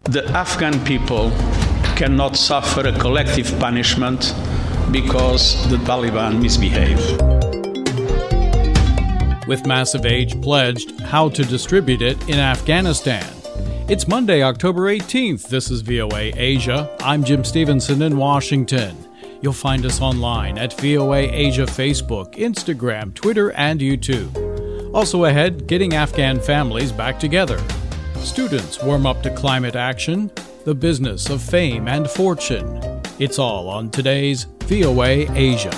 The Afghan people cannot suffer a collective punishment because the Taliban misbehave. With massive aid pledged, how to distribute it in Afghanistan. It's Monday, October 18th. This is VOA Asia. I'm Jim Stevenson in Washington. You'll find us online at VOA Asia Facebook, Instagram, Twitter, and YouTube. Also ahead, getting Afghan families back together. Students warm up to climate action, the business of fame and fortune. It's all on today's VOA Asia.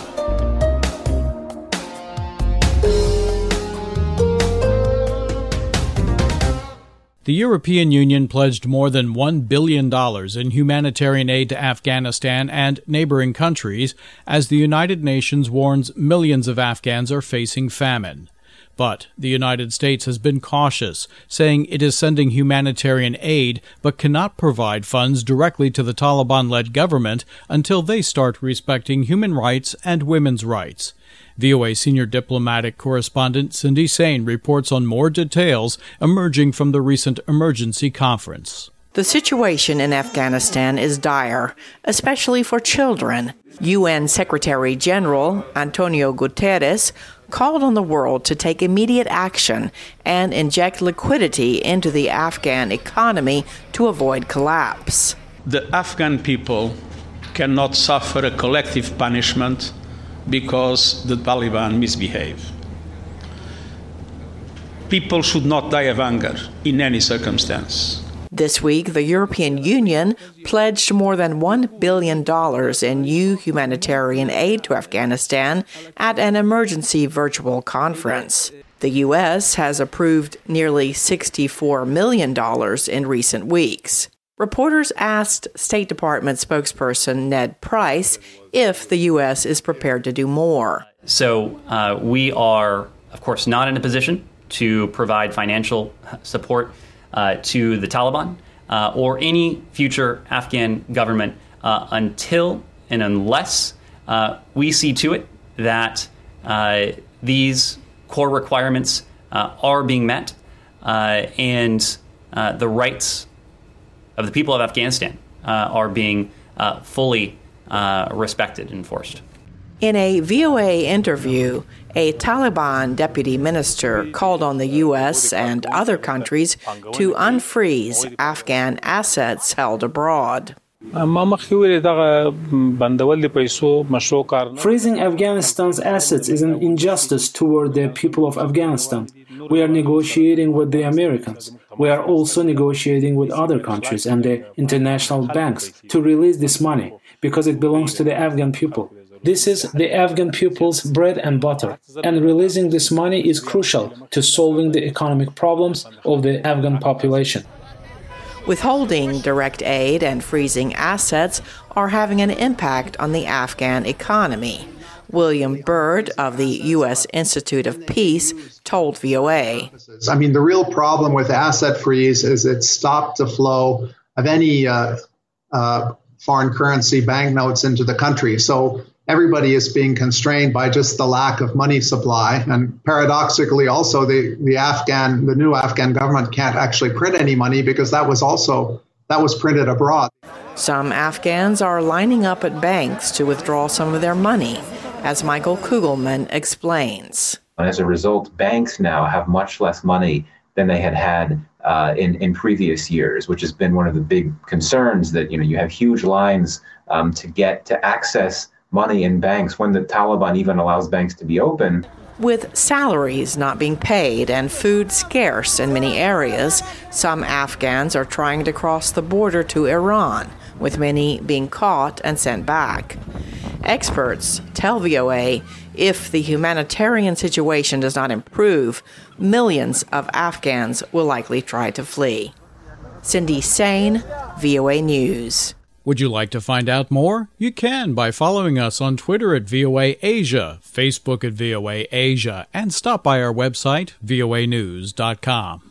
The European Union pledged more than $1 billion in humanitarian aid to Afghanistan and neighboring countries as the United Nations warns millions of Afghans are facing famine. But the United States has been cautious, saying it is sending humanitarian aid but cannot provide funds directly to the Taliban-led government until they start respecting human rights and women's rights. VOA senior diplomatic correspondent Cindy Sain reports on more details emerging from the recent emergency conference. The situation in Afghanistan is dire, especially for children. UN Secretary General Antonio Guterres called on the world to take immediate action and inject liquidity into the Afghan economy to avoid collapse. The Afghan people cannot suffer a collective punishment because the Taliban misbehave. People should not die of hunger in any circumstance. This week, the European Union pledged more than $1 billion in new humanitarian aid to Afghanistan at an emergency virtual conference. The U.S. has approved nearly $64 million in recent weeks. Reporters asked State Department spokesperson Ned Price if the U.S. is prepared to do more. So we are, of course, not in a position to provide financial support to the Taliban or any future Afghan government until and unless we see to it that these core requirements are being met and the rights of the people of Afghanistan are being fully respected and enforced. In a VOA interview, a Taliban deputy minister called on the U.S. and other countries to unfreeze Afghan assets held abroad. Freezing Afghanistan's assets is an injustice toward the people of Afghanistan. We are negotiating with the Americans. We are also negotiating with other countries and the international banks to release this money because it belongs to the Afghan people. This is the Afghan people's bread and butter, and releasing this money is crucial to solving the economic problems of the Afghan population. Withholding direct aid and freezing assets are having an impact on the Afghan economy. William Bird of the U.S. Institute of Peace told VOA. I mean, the real problem with asset freeze is it stopped the flow of any foreign currency banknotes into the country. So everybody is being constrained by just the lack of money supply. And paradoxically, also, the new Afghan government can't actually print any money because that was printed abroad. Some Afghans are lining up at banks to withdraw some of their money, as Michael Kugelman explains. As a result, banks now have much less money than they had in previous years, which has been one of the big concerns that, you have huge lines to access money in banks when the Taliban even allows banks to be open. With salaries not being paid and food scarce in many areas, some Afghans are trying to cross the border to Iran, with many being caught and sent back. Experts tell VOA if the humanitarian situation does not improve, millions of Afghans will likely try to flee. Cindy Sain, VOA News. Would you like to find out more? You can by following us on Twitter at VOA Asia, Facebook at VOA Asia, and stop by our website, voanews.com.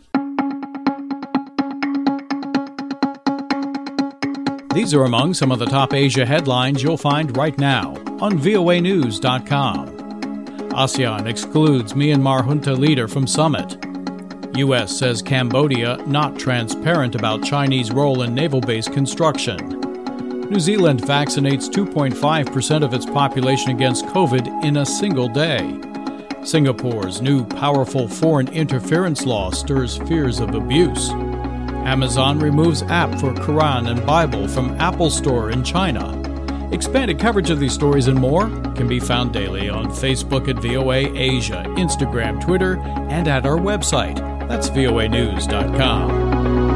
These are among some of the top Asia headlines you'll find right now on voanews.com. ASEAN excludes Myanmar junta leader from summit. U.S. says Cambodia not transparent about Chinese role in naval base construction. New Zealand vaccinates 2.5% of its population against COVID in a single day. Singapore's new powerful foreign interference law stirs fears of abuse. Amazon removes app for Quran and Bible from Apple Store in China. Expanded coverage of these stories and more can be found daily on Facebook at VOA Asia, Instagram, Twitter, and at our website. That's voanews.com.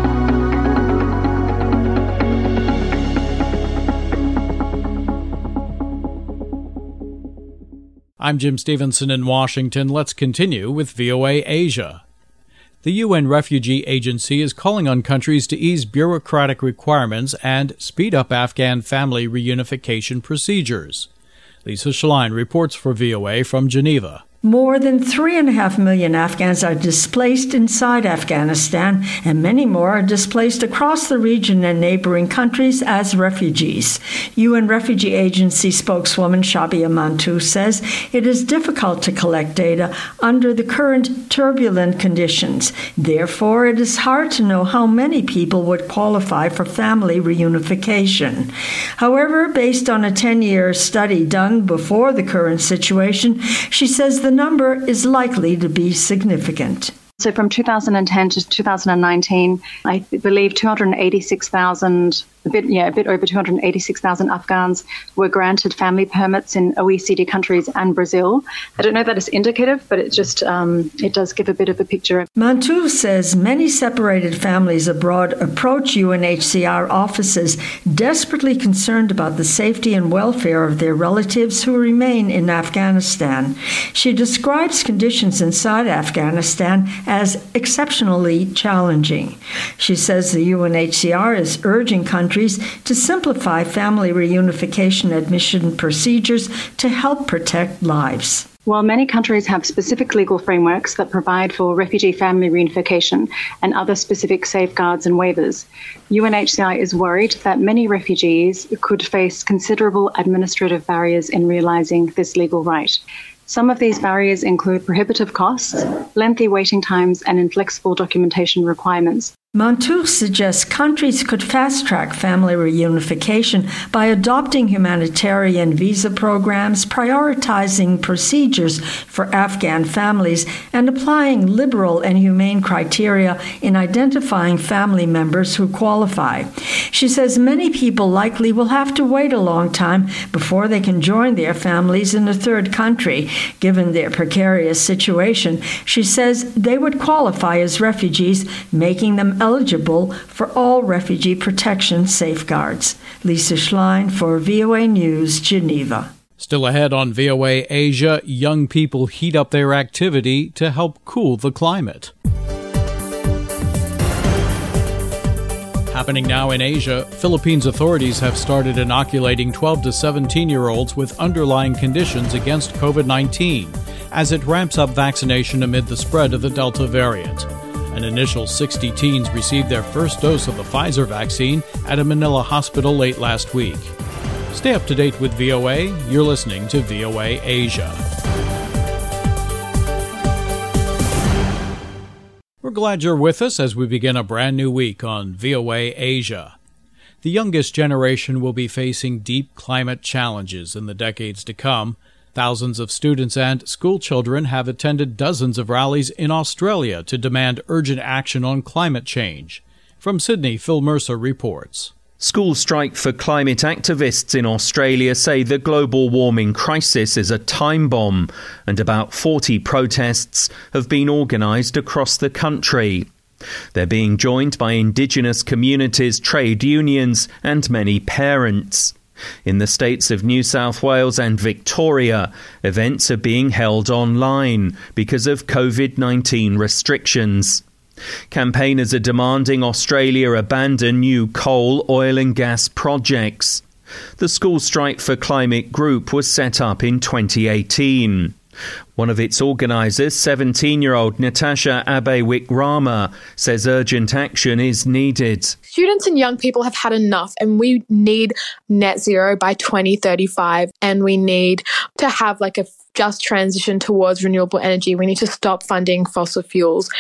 I'm Jim Stevenson in Washington. Let's continue with VOA Asia. The UN Refugee Agency is calling on countries to ease bureaucratic requirements and speed up Afghan family reunification procedures. Lisa Schlein reports for VOA from Geneva. More than 3.5 million Afghans are displaced inside Afghanistan, and many more are displaced across the region and neighboring countries as refugees. UN Refugee Agency spokeswoman Shabia Mantou says it is difficult to collect data under the current turbulent conditions. Therefore, it is hard to know how many people would qualify for family reunification. However, based on a 10-year study done before the current situation, she says the number is likely to be significant. So from 2010 to 2019, I believe 286,000, a bit over 286,000 Afghans were granted family permits in OECD countries and Brazil. I don't know that it's indicative, but it just it does give a bit of a picture. Mantou says many separated families abroad approach UNHCR offices desperately concerned about the safety and welfare of their relatives who remain in Afghanistan. She describes conditions inside Afghanistan as exceptionally challenging. She says the UNHCR is urging countries to simplify family reunification admission procedures to help protect lives. While many countries have specific legal frameworks that provide for refugee family reunification and other specific safeguards and waivers, UNHCR is worried that many refugees could face considerable administrative barriers in realizing this legal right. Some of these barriers include prohibitive costs, lengthy waiting times, and inflexible documentation requirements. Mantou suggests countries could fast-track family reunification by adopting humanitarian visa programs, prioritizing procedures for Afghan families, and applying liberal and humane criteria in identifying family members who qualify. She says many people likely will have to wait a long time before they can join their families in a third country. Given their precarious situation, she says they would qualify as refugees, making them eligible for all refugee protection safeguards. Lisa Schlein for VOA News, Geneva. Still ahead on VOA Asia, young people heat up their activity to help cool the climate. Happening now in Asia, Philippines authorities have started inoculating 12 to 17-year-olds with underlying conditions against COVID-19 as it ramps up vaccination amid the spread of the Delta variant. An initial 60 teens received their first dose of the Pfizer vaccine at a Manila hospital late last week. Stay up to date with VOA. You're listening to VOA Asia. We're glad you're with us as we begin a brand new week on VOA Asia. The youngest generation will be facing deep climate challenges in the decades to come. Thousands of students and school children have attended dozens of rallies in Australia to demand urgent action on climate change. From Sydney, Phil Mercer reports. School strike for climate activists in Australia say the global warming crisis is a time bomb, and about 40 protests have been organised across the country. They're being joined by Indigenous communities, trade unions and many parents. In the states of New South Wales and Victoria, events are being held online because of COVID-19 restrictions. Campaigners are demanding Australia abandon new coal, oil and gas projects. The School Strike for Climate group was set up in 2018. One of its organisers, 17-year-old Natasha Abe-Wickrama, says urgent action is needed. Students and young people have had enough, and we need net zero by 2035, and we need to have a just transition towards renewable energy. We need to stop funding fossil fuels.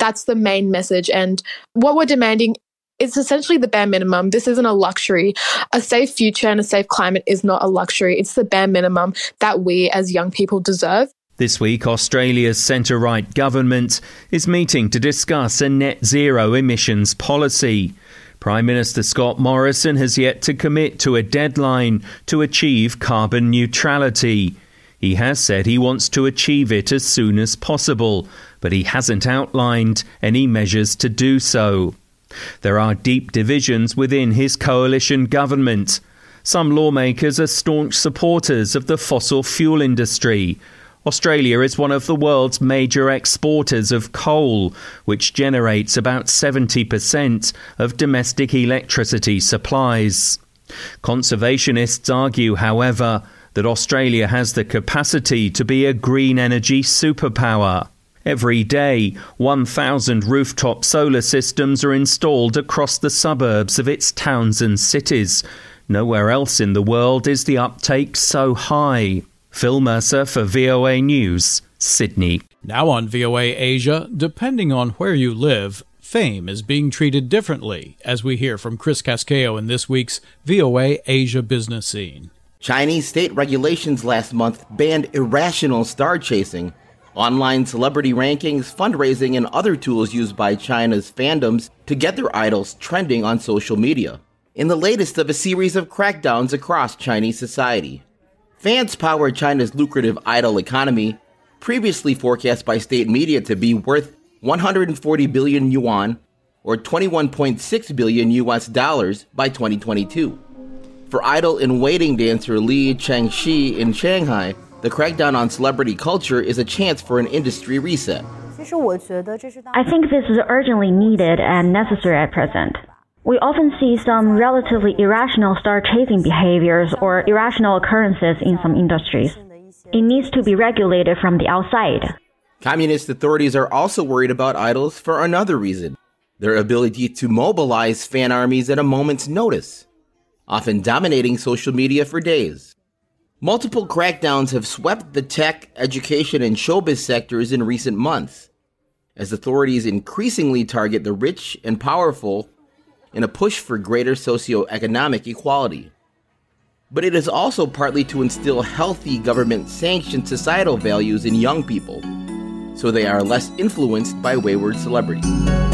That's the main message. And what we're demanding, it's essentially the bare minimum. This isn't a luxury. A safe future and a safe climate is not a luxury. It's the bare minimum that we as young people deserve. This week, Australia's centre-right government is meeting to discuss a net zero emissions policy. Prime Minister Scott Morrison has yet to commit to a deadline to achieve carbon neutrality. He has said he wants to achieve it as soon as possible, but he hasn't outlined any measures to do so. There are deep divisions within his coalition government. Some lawmakers are staunch supporters of the fossil fuel industry. Australia is one of the world's major exporters of coal, which generates about 70% of domestic electricity supplies. Conservationists argue, however, that Australia has the capacity to be a green energy superpower. Every day, 1,000 rooftop solar systems are installed across the suburbs of its towns and cities. Nowhere else in the world is the uptake so high. Phil Mercer for VOA News, Sydney. Now on VOA Asia, depending on where you live, fame is being treated differently, as we hear from Chris Casquejo in this week's VOA Asia Business Scene. Chinese state regulations last month banned irrational star chasing. Online celebrity rankings, fundraising, and other tools used by China's fandoms to get their idols trending on social media. In the latest of a series of crackdowns across Chinese society. Fans power China's lucrative idol economy, previously forecast by state media to be worth 140 billion yuan, or $21.6 billion US dollars by 2022. For idol-in-waiting dancer Li Changxi in Shanghai, the crackdown on celebrity culture is a chance for an industry reset. I think this is urgently needed and necessary at present. We often see some relatively irrational star-chasing behaviors or irrational occurrences in some industries. It needs to be regulated from the outside. Communist authorities are also worried about idols for another reason: their ability to mobilize fan armies at a moment's notice, often dominating social media for days. Multiple crackdowns have swept the tech, education, and showbiz sectors in recent months, as authorities increasingly target the rich and powerful in a push for greater socioeconomic equality. But it is also partly to instill healthy government-sanctioned societal values in young people, so they are less influenced by wayward celebrities.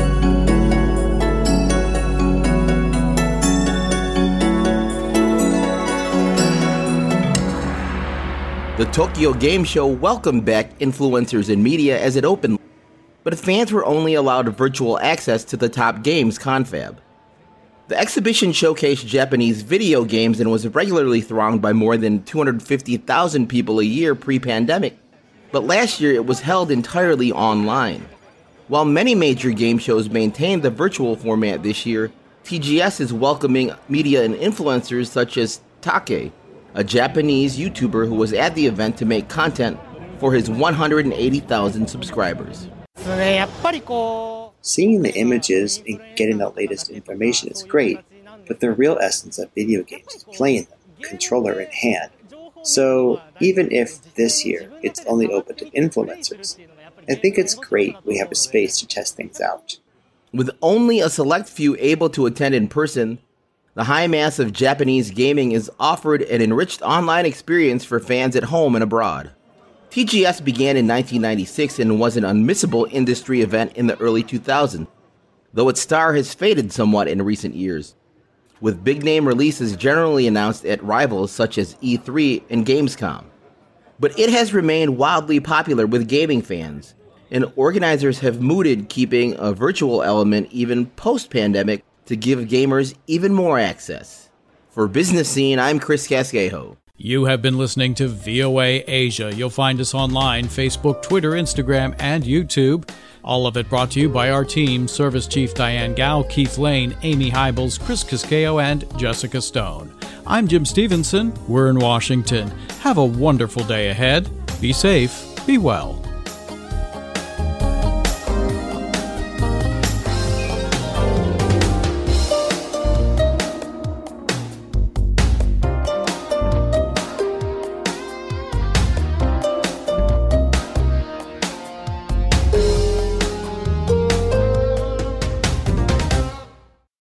The Tokyo Game Show welcomed back influencers and media as it opened, but fans were only allowed virtual access to the top games confab. The exhibition showcased Japanese video games and was regularly thronged by more than 250,000 people a year pre-pandemic, but last year it was held entirely online. While many major game shows maintained the virtual format this year, TGS is welcoming media and influencers such as Take, a Japanese YouTuber who was at the event to make content for his 180,000 subscribers. Seeing the images and getting the latest information is great, but the real essence of video games is playing them, controller in hand. So even if this year it's only open to influencers, I think it's great we have a space to test things out. With only a select few able to attend in person, the high mass of Japanese gaming is offered an enriched online experience for fans at home and abroad. TGS began in 1996 and was an unmissable industry event in the early 2000s, though its star has faded somewhat in recent years, with big-name releases generally announced at rivals such as E3 and Gamescom. But it has remained wildly popular with gaming fans, and organizers have mooted keeping a virtual element even post-pandemic to give gamers even more access. For Business Scene, I'm Chris Casquejo. You have been listening to VOA Asia. You'll find us online, Facebook, Twitter, Instagram, and YouTube. All of it brought to you by our team, Service Chief Diane Gao, Keith Lane, Amy Hybels, Chris Casquejo, and Jessica Stone. I'm Jim Stevenson. We're in Washington. Have a wonderful day ahead. Be safe. Be well.